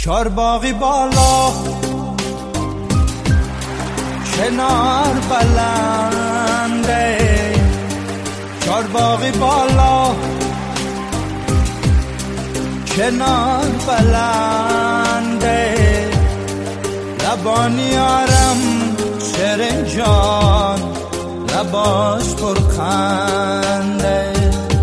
چارباغی بالا کنار بلنده، چارباغی بالا کنار بلنده، لبانی آرم شیرین جان لباش پرخنده،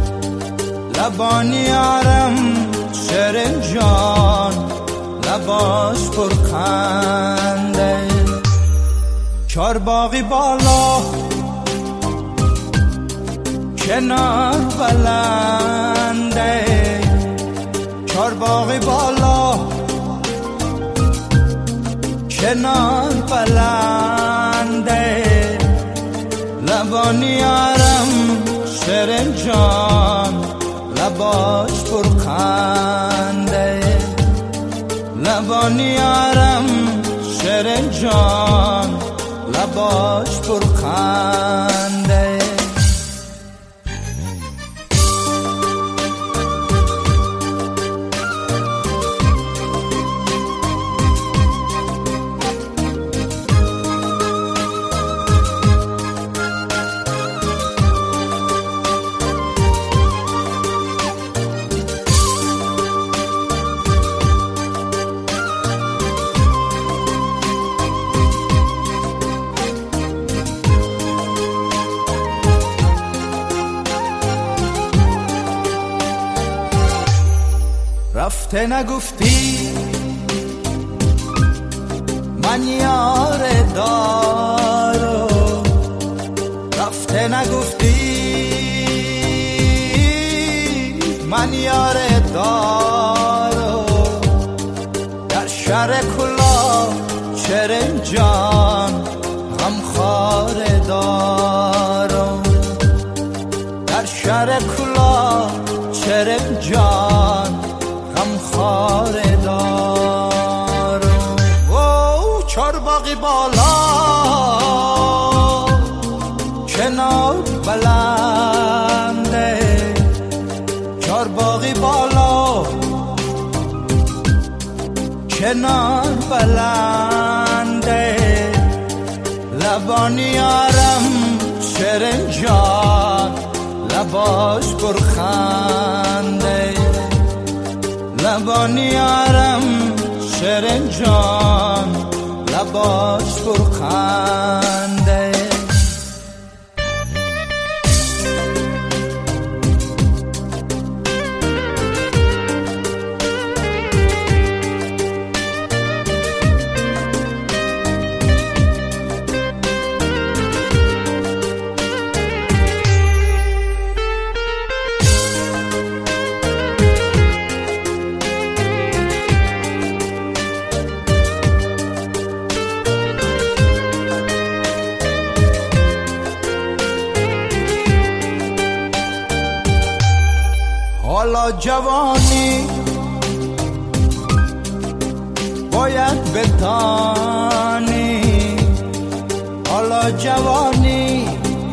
لبانی آرم شیرین جان لباش پرخنده. چارباغی بالا کنار بلنده، چارباغی بالا کنار بلنده، لبانی آرم شیرین جان لباش پرخنده، لبانی آرم شیرین جان لباش پرخنده. رفته نگفتی من یار دارو، رفته نگفتی من یار دارو، در شهر کلا شیرین جان غمخوار دارو، در شهر کلا شیرین جان غمخوار دارم. او چارباغی بالا کنار بلنده، چارباغی بالا کنار بلنده، لبانی آرم شیرین جان لباش پرخنده، لبانی آرم شیرین جان لباش پرخنده. حالا جوانی باید بتانی، حالا جوانی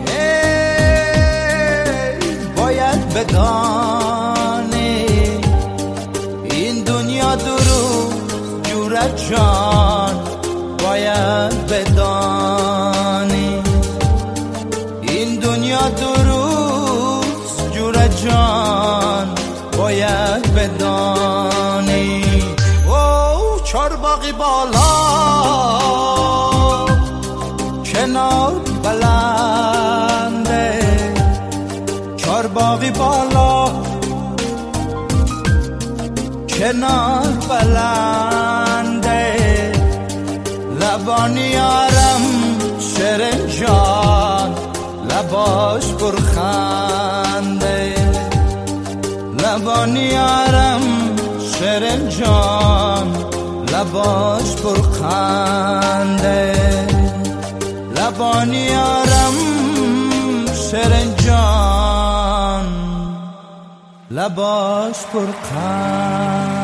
باید بدانی، این دنیا دروغ جوره جان باید بدانی، این دنیا دروغ جوره جان باید بدانی. او چارباغی بالا کنار بلنده، چارباغی بالا کنار بلنده، لبانی آرم شیرین جان لباش پرخنده، لبانی آرم شیرین جان لباش پرخنده، لبانی آرم شیرین جان لباش پرخنده.